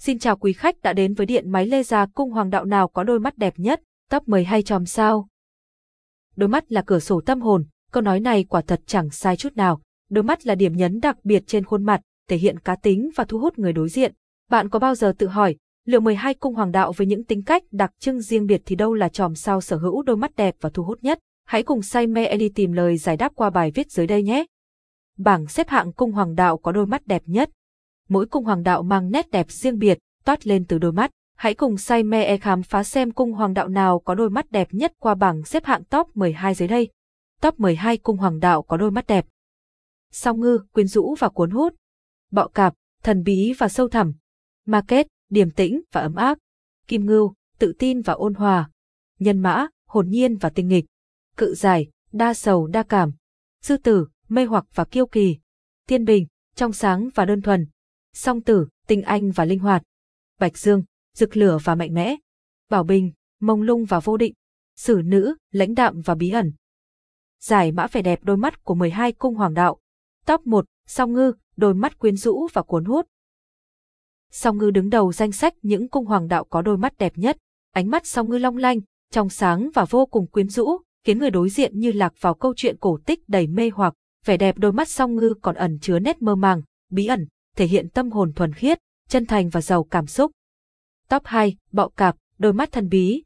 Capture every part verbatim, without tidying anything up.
Xin chào quý khách đã đến với điện máy laser cung hoàng đạo nào có đôi mắt đẹp nhất, top mười hay chòm sao. Đôi mắt là cửa sổ tâm hồn, câu nói này quả thật chẳng sai chút nào. Đôi mắt là điểm nhấn đặc biệt trên khuôn mặt, thể hiện cá tính và thu hút người đối diện. Bạn có bao giờ tự hỏi, liệu mười hai cung hoàng đạo với những tính cách đặc trưng riêng biệt thì đâu là chòm sao sở hữu đôi mắt đẹp và thu hút nhất? Hãy cùng say mê đi tìm lời giải đáp qua bài viết dưới đây nhé. Bảng xếp hạng cung hoàng đạo có đôi mắt đẹp nhất. Mỗi cung hoàng đạo mang nét đẹp riêng biệt, toát lên từ đôi mắt. Hãy cùng say mê khám phá xem cung hoàng đạo nào có đôi mắt đẹp nhất qua bảng xếp hạng top mười hai dưới đây. Top mười hai cung hoàng đạo có đôi mắt đẹp. Song Ngư, quyến rũ và cuốn hút. Bọ Cạp, thần bí và sâu thẳm. Ma Kết, điềm tĩnh và ấm áp. Kim Ngưu, tự tin và ôn hòa. Nhân Mã, hồn nhiên và tinh nghịch. Cự Giải, đa sầu đa cảm. Sư Tử, mê hoặc và kiêu kỳ. Thiên Bình, trong sáng và đơn thuần. Song Tử, tinh anh và linh hoạt. Bạch Dương, rực lửa và mạnh mẽ. Bảo Bình, mông lung và vô định. Sử Nữ, lãnh đạm và bí ẩn. Giải mã vẻ đẹp đôi mắt của mười hai cung hoàng đạo. Top một, Song Ngư, đôi mắt quyến rũ và cuốn hút. Song Ngư đứng đầu danh sách những cung hoàng đạo có đôi mắt đẹp nhất. Ánh mắt Song Ngư long lanh, trong sáng và vô cùng quyến rũ, khiến người đối diện như lạc vào câu chuyện cổ tích đầy mê hoặc. Vẻ đẹp đôi mắt Song Ngư còn ẩn chứa nét mơ màng, bí ẩn, thể hiện tâm hồn thuần khiết, chân thành và giàu cảm xúc. Top hai, Bọ Cạp, đôi mắt thần bí.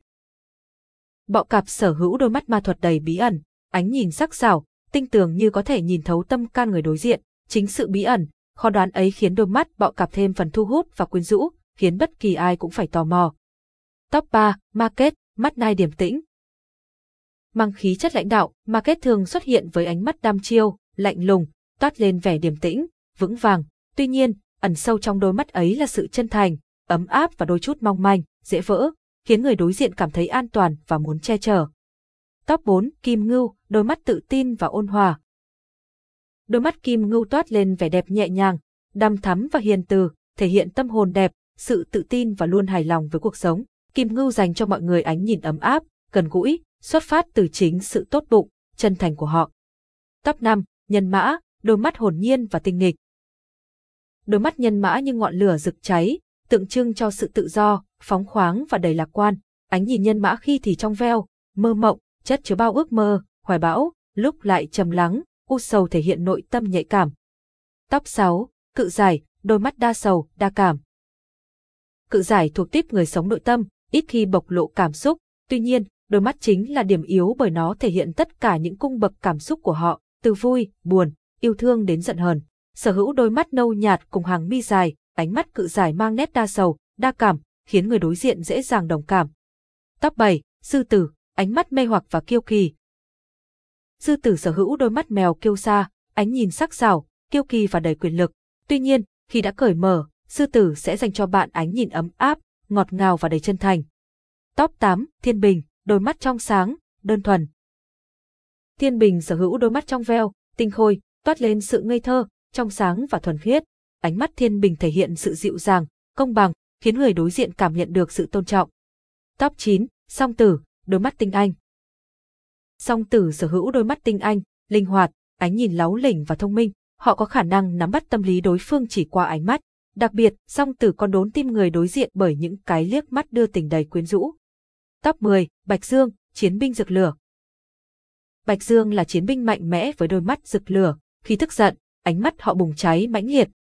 Bọ Cạp sở hữu đôi mắt ma thuật đầy bí ẩn, ánh nhìn sắc sảo, tinh tường như có thể nhìn thấu tâm can người đối diện. Chính sự bí ẩn, khó đoán ấy khiến đôi mắt Bọ Cạp thêm phần thu hút và quyến rũ, khiến bất kỳ ai cũng phải tò mò. Top ba, Ma Kết, mắt nai điềm tĩnh. Mang khí chất lãnh đạo, Ma Kết thường xuất hiện với ánh mắt đăm chiêu, lạnh lùng, toát lên vẻ điềm tĩnh, vững vàng. Tuy nhiên, ẩn sâu trong đôi mắt ấy là sự chân thành, ấm áp và đôi chút mong manh, dễ vỡ, khiến người đối diện cảm thấy an toàn và muốn che chở. Top bốn, Kim Ngưu, đôi mắt tự tin và ôn hòa. Đôi mắt Kim Ngưu toát lên vẻ đẹp nhẹ nhàng, đằm thắm và hiền từ, thể hiện tâm hồn đẹp, sự tự tin và luôn hài lòng với cuộc sống. Kim Ngưu dành cho mọi người ánh nhìn ấm áp, gần gũi, xuất phát từ chính sự tốt bụng, chân thành của họ. Top năm, Nhân Mã, đôi mắt hồn nhiên và tinh nghịch. Đôi mắt Nhân Mã như ngọn lửa rực cháy, tượng trưng cho sự tự do, phóng khoáng và đầy lạc quan. Ánh nhìn Nhân Mã khi thì trong veo, mơ mộng, chất chứa bao ước mơ, hoài bão, lúc lại trầm lắng, u sầu thể hiện nội tâm nhạy cảm. Top sáu, Cự Giải, đôi mắt đa sầu, đa cảm. Cự Giải thuộc típ người sống nội tâm, ít khi bộc lộ cảm xúc, tuy nhiên, đôi mắt chính là điểm yếu bởi nó thể hiện tất cả những cung bậc cảm xúc của họ, từ vui, buồn, yêu thương đến giận hờn. Sở hữu đôi mắt nâu nhạt cùng hàng mi dài, ánh mắt Cự Giải mang nét đa sầu, đa cảm, khiến người đối diện dễ dàng đồng cảm. Top bảy, Sư Tử, ánh mắt mê hoặc và kiêu kỳ. Sư Tử sở hữu đôi mắt mèo kiêu sa, ánh nhìn sắc sảo, kiêu kỳ và đầy quyền lực. Tuy nhiên, khi đã cởi mở, Sư Tử sẽ dành cho bạn ánh nhìn ấm áp, ngọt ngào và đầy chân thành. Top tám, Thiên Bình, đôi mắt trong sáng, đơn thuần. Thiên Bình sở hữu đôi mắt trong veo, tinh khôi, toát lên sự ngây thơ, trong sáng và thuần khiết. Ánh mắt Thiên Bình thể hiện sự dịu dàng, công bằng, khiến người đối diện cảm nhận được sự tôn trọng. Top chín, Song Tử, đôi mắt tinh anh. Song Tử sở hữu đôi mắt tinh anh, linh hoạt, ánh nhìn láu lỉnh và thông minh. Họ có khả năng nắm bắt tâm lý đối phương chỉ qua ánh mắt. Đặc biệt, Song Tử còn đốn tim người đối diện bởi những cái liếc mắt đưa tình đầy quyến rũ. Top mười, Bạch Dương, chiến binh rực lửa. Bạch Dương là chiến binh mạnh mẽ với đôi mắt rực lửa. Khi tức giận, ánh mắt họ bùng cháy mãnh liệt,